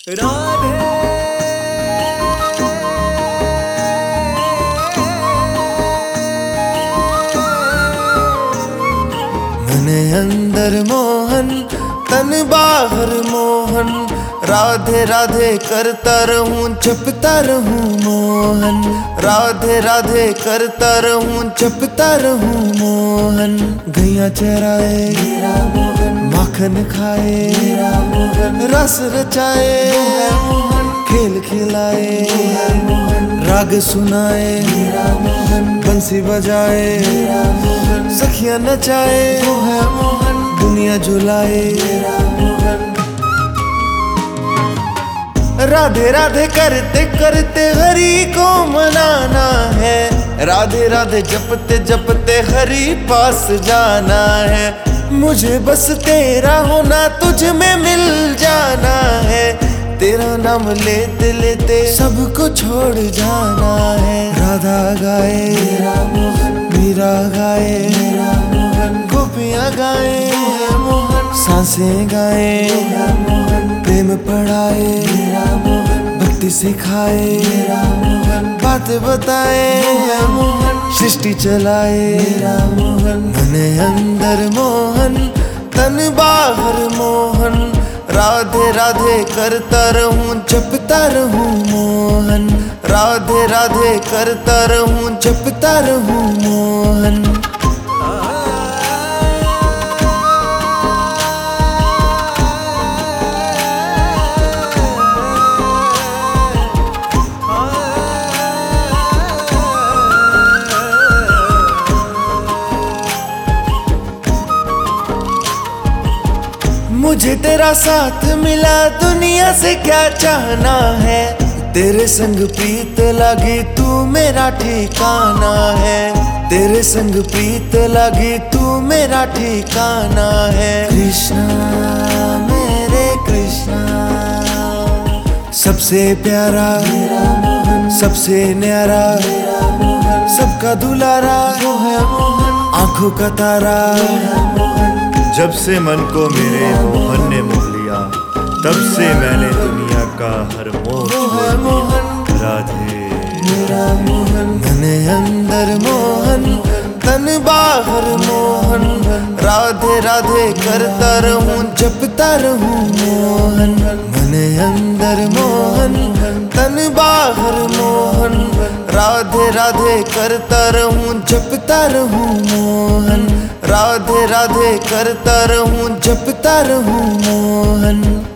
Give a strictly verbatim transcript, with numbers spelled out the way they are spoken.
राधे मन अंदर मोहन तन बाहर मोहन, राधे राधे करता रहूं जपता रहूं मोहन, राधे राधे करता रहूं जपता रहूं मोहन। गैया चराए मेरा मोहन, माखन खाए मेरा मोहन, रस रचाए मोहन, खेल खिलाए मोहन, राग सुनाए मेरा मोहन, बंसी बजाए मेरा मोहन, सखियां नचाए वो है मोहन, दुनिया झुलाए मेरा मोहन। राधे राधे करते करते हरि को मनाना है, राधे राधे जपते जपते हरि पास जाना है। मुझे बस तेरा होना तुझ में मिल जाना है, तेरा नाम लेते लेते सबको छोड़ जाना है। राधा गाए मेरा मोहन, मीरा गाए मेरा मोहन, गोपियाँ गाए मोहन, सांसें गाए मोहन, प्रेम पढ़ाए मेरा मोहन, भक्ति सिखाए मेरा मोहन, बात बताए मोहन, सृष्टि चलाए मेरा मोहन। मन अंदर मोहन तन बाहर मोहन, राधे राधे करता रहूं जपता रहूं मोहन, राधे राधे करता रहूं जपता रहूं मोहन। मुझे तेरा साथ मिला दुनिया से क्या चाहना है, तेरे संग प्रीत लगी तू मेरा ठिकाना है, तेरे संग प्रीत लगी तू मेरा ठिकाना है। कृष्णा मेरे कृष्णा सबसे प्यारा मेरा मोहन, सबसे न्यारा मेरा मोहन, सबका दुलारा वो है मोहन, आंखों का तारा वो है मोहन। जब से मन को मेरे मोहन ने मोह लिया, तब से मैंने दुनिया का हर मोह छोड़ दिया। राधे मेरा मोहन, मन अंदर मोहन तन बाहर मोहन, राधे राधे करता रहूं जपता रहूं मोहन। मन अंदर मोहन तन बाहर मोहन, राधे राधे करता रहूं जपता रहूं मोहन, राधे राधे करता रहूं जपता रहूं मोहन।